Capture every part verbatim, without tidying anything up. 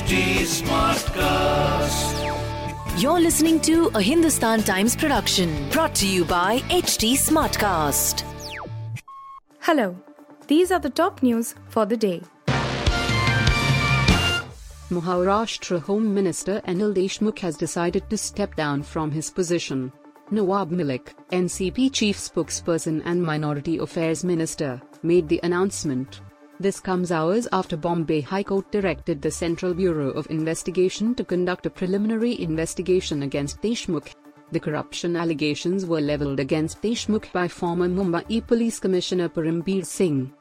H T Smartcast. You're listening to a Hindustan Times production brought to you by H T Smartcast. Hello, these are the top news for the day. Maharashtra Home Minister Anil Deshmukh has decided to step down from his position. Nawab Malik, N C P chief spokesperson and Minority Affairs Minister, made the announcement. This comes hours after Bombay High Court directed the Central Bureau of Investigation to conduct a preliminary investigation against Deshmukh. The corruption allegations were levelled against Deshmukh by former Mumbai Police Commissioner Parambir Singh.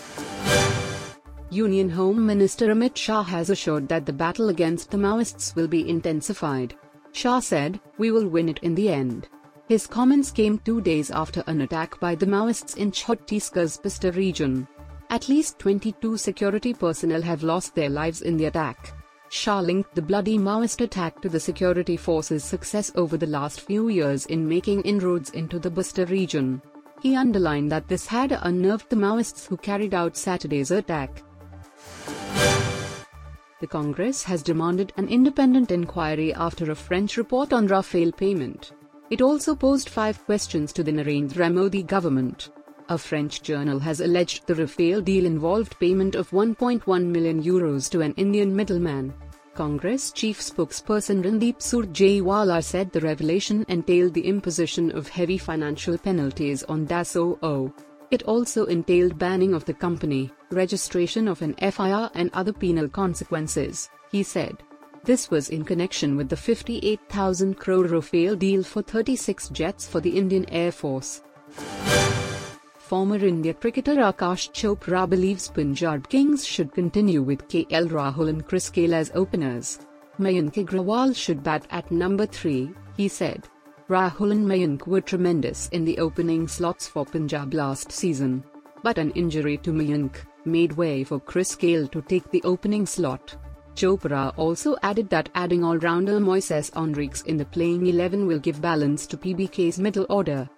Union Home Minister Amit Shah has assured that the battle against the Maoists will be intensified. Shah said, "We will win it in the end." His comments came two days after an attack by the Maoists in Chhattisgarh's Bastar region. At least twenty-two security personnel have lost their lives in the attack. Shah linked the bloody Maoist attack to the security forces' success over the last few years in making inroads into the Bastar region. He underlined that this had unnerved the Maoists who carried out Saturday's attack. The Congress has demanded an independent inquiry after a French report on Rafale payment. It also posed five questions to the Narendra Modi government. A French journal has alleged the Rafale deal involved payment of one point one million euros to an Indian middleman. Congress chief spokesperson Randeep Surjewala said the revelation entailed the imposition of heavy financial penalties on Dassault. It also entailed banning of the company, registration of an F I R and other penal consequences, he said. This was in connection with the fifty-eight thousand crore Rafale deal for thirty-six jets for the Indian Air Force. Former India cricketer Akash Chopra believes Punjab Kings should continue with K L Rahul and Chris Gayle as openers. Mayank Agrawal should bat at number three, he said. Rahul and Mayank were tremendous in the opening slots for Punjab last season. But an injury to Mayank made way for Chris Gayle to take the opening slot. Chopra also added that adding all-rounder Moises Henriques in the playing eleven will give balance to P B K's middle order.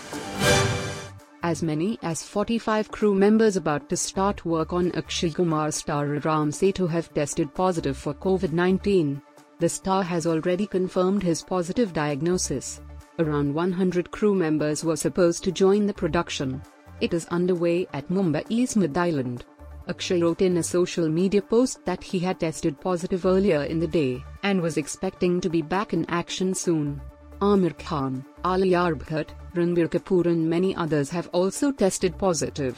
As many as forty-five crew members about to start work on Akshay Kumar's star Ram Setu have tested positive for COVID nineteen. The star has already confirmed his positive diagnosis. Around one hundred crew members were supposed to join the production. It is underway at Mumbai's Mid Island. Akshay wrote in a social media post that he had tested positive earlier in the day and was expecting to be back in action soon. Aamir Khan, Alia Bhatt, Ranbir Kapoor and many others have also tested positive.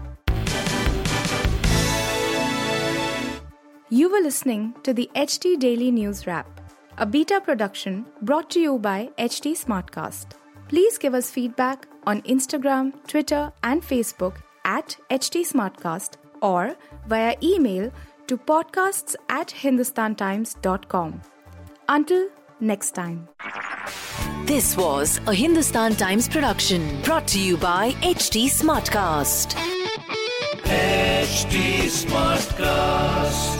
You were listening to the H T Daily News Wrap, a beta production brought to you by H T Smartcast. Please give us feedback on Instagram, Twitter and Facebook at H T Smartcast or via email to podcasts at hindustantimes dot com. Until next time. This was a Hindustan Times production brought to you by H T Smartcast. H T Smartcast.